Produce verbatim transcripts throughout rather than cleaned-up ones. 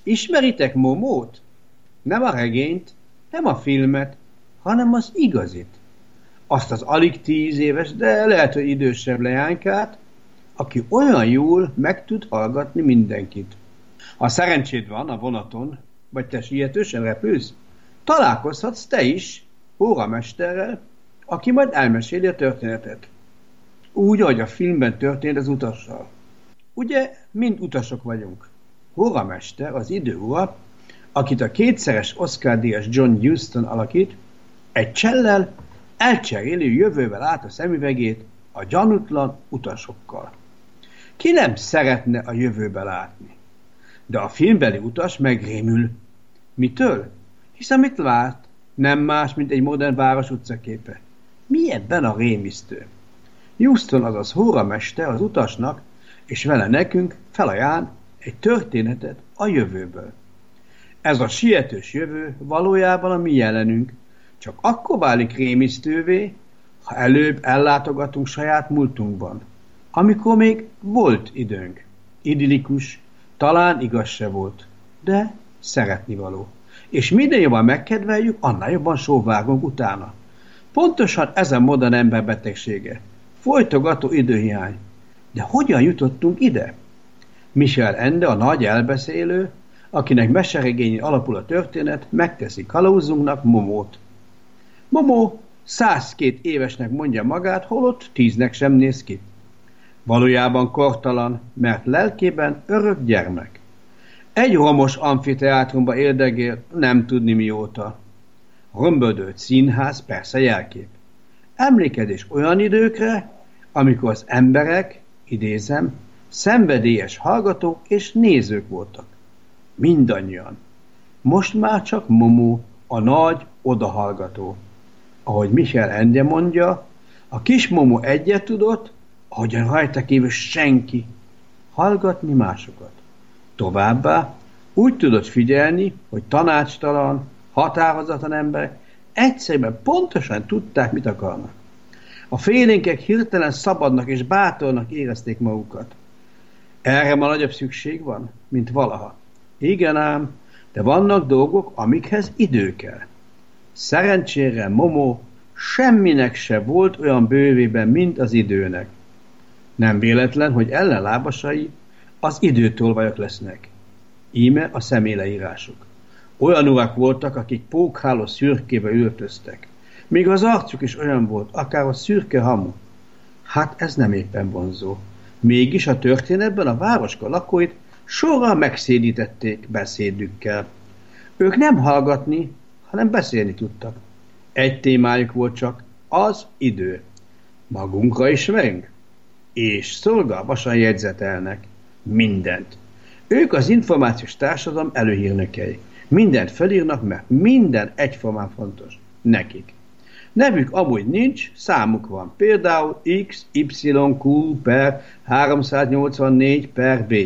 Ismeritek Momót? Nem a regényt, nem a filmet, hanem az igazit. Azt az alig tíz éves, de lehet, hogy idősebb leánykát, aki olyan jól meg tud hallgatni mindenkit. Ha szerencséd van a vonaton, vagy te sietősen repülsz, találkozhatsz te is óramesterrel, aki majd elmeséli a történetet. Úgy, ahogy a filmben történt az utassal. Ugye, mind utasok vagyunk. Óramester, az idő ura, akit a kétszeres Oscar-díjas John Huston alakít, egy csellel elcseréli jövővel át a szemüvegét a gyanútlan utasokkal. Ki nem szeretne a jövőbe látni? De a filmbeli utas megrémül. Mitől? Hisz amit lát, nem más, mint egy modern város utcaképe. Mi ebben a rémisztő? Houston, azaz óramester az utasnak, és vele nekünk felajánl egy történetet a jövőből. Ez a sietős jövő valójában a mi jelenünk, csak akkor válik rémisztővé, ha előbb ellátogatunk saját múltunkban, amikor még volt időnk. Idillikus, talán igaz se volt, de szeretnivaló. És minden jobban megkedveljük, annál jobban sóvárgunk utána. Pontosan ez a modern ember betegsége. Folytogató időhiány. De hogyan jutottunk ide? Michel Ende, a nagy elbeszélő, akinek meseregényén alapul a történet, megteszi kalauzunknak Momót. Momó százkét évesnek mondja magát, holott tíznek sem néz ki. Valójában kortalan, mert lelkében örök gyermek. Egy romos amfiteátrumba éldegél, nem tudni mióta. Römböldött színház, persze jelkép. Emlékezés olyan időkre, amikor az emberek, idézem, szenvedélyes hallgatók és nézők voltak. Mindannyian. Most már csak Momó, a nagy odahallgató. Ahogy Michel Ende mondja, a kis Momó egyet tudott, ahogyan rajta kívül senki, hallgatni másokat. Továbbá úgy tudott figyelni, hogy tanácstalan, határozatlan emberek egyszerűen pontosan tudták, mit akarnak. A félénkek hirtelen szabadnak és bátornak érezték magukat. Erre ma nagyobb szükség van, mint valaha. Igen ám, de vannak dolgok, amikhez idő kell. Szerencsére Momó semminek se volt olyan bővében, mint az időnek. Nem véletlen, hogy ellenlábasai az időtolvajok lesznek. Íme a személyleírásuk. Olyan urak voltak, akik pókháló szürkébe öltöztek. Még az arcuk is olyan volt, akár a szürke hamu. Hát ez nem éppen vonzó. Mégis a történetben a városka lakóit sorra megszédítették beszédükkel. Ők nem hallgatni, hanem beszélni tudtak. Egy témájuk volt csak, az idő. Magunkra ismerünk? És szorgalmasan jegyzetelnek. Mindent. Ők az információs társadalom előhírnökei. Mindent felírnak, mert minden egyformán fontos. Nekik. Nevük amúgy nincs, számuk van. Például X Y Q per háromszáznyolcvannégy per B.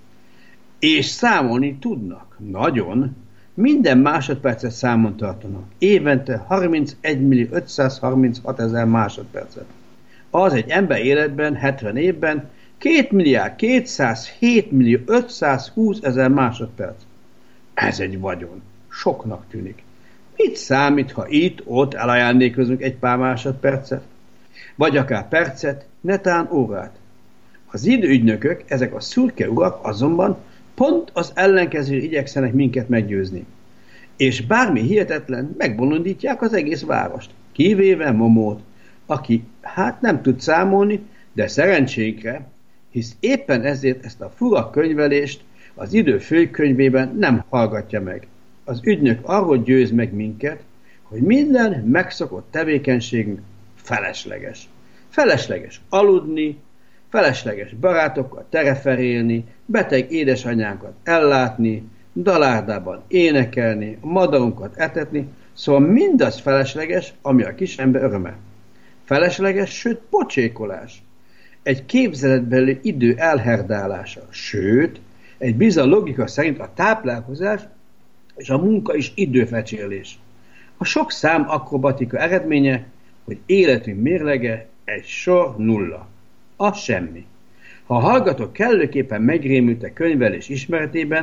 És számolni tudnak. Nagyon. Minden másodpercet számon tartanak. Évente harmincegymillió ötszázharminchat ezer másodpercet. Az egy ember életben, hetven évben két milliárd kétszázhét millió ötszázhúsz ezer másodperc. Ez egy vagyon. Soknak tűnik. Mit számít, ha itt-ott elajándékozunk egy pár másodpercet? Vagy akár percet, netán órát. Az időügynökök, ezek a szürke urak azonban pont az ellenkező igyekszenek minket meggyőzni. És bármi hihetetlen, megbolondítják az egész várost. Kivéve Momót, aki hát nem tud számolni, de szerencsénkre, hisz éppen ezért ezt a fura könyvelést az idő főkönyvében nem hallgatja meg. Az ügynök arról győz meg minket, hogy minden megszokott tevékenységünk felesleges. Felesleges aludni, felesleges barátokkal tereferélni, beteg édesanyánkat ellátni, dalárdában énekelni, a madarunkat etetni, szóval mindaz felesleges, ami a kisember öröme. Felesleges, sőt pocsékolás. Egy képzeletbeli idő elherdálása, sőt, egy bizony logika szerint a táplálkozás és a munka is időfecsérlés. A sok szám akrobatika eredménye, hogy életünk mérlege egy sor nulla. A semmi. Ha a hallgatók kellőképpen megrémültek könyvelés ismeretében,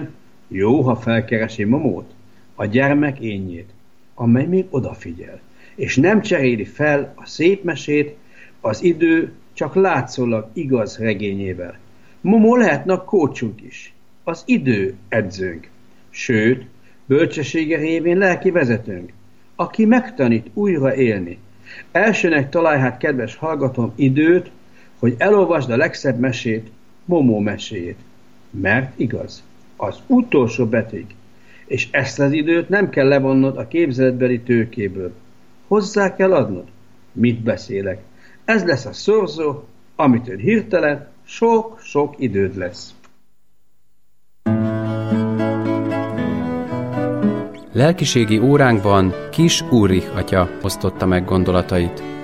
Jó, ha felkeresi Momót, a gyermek énjét, amely még odafigyel, és nem cseréli fel a szép mesét az idő csak látszólag igaz regényével. Momó lehetne a kócsunk is, az idő edzőnk, sőt, bölcsessége révén lelki vezetőnk, aki megtanít újra élni. Elsőnek találj hát, kedves hallgatóm, időt, hogy elolvasd a legszebb mesét, Momó meséjét. Mert igaz, az utolsó beteg, és ezt az időt nem kell levonnod a képzeletbeli tőkéből. Hozzá kell adnod. Mit beszélek? Ez lesz a szorzó, amitől hirtelen sok-sok időd lesz. Lelkiségi óránkban Kiss Ulrich atya osztotta meg gondolatait.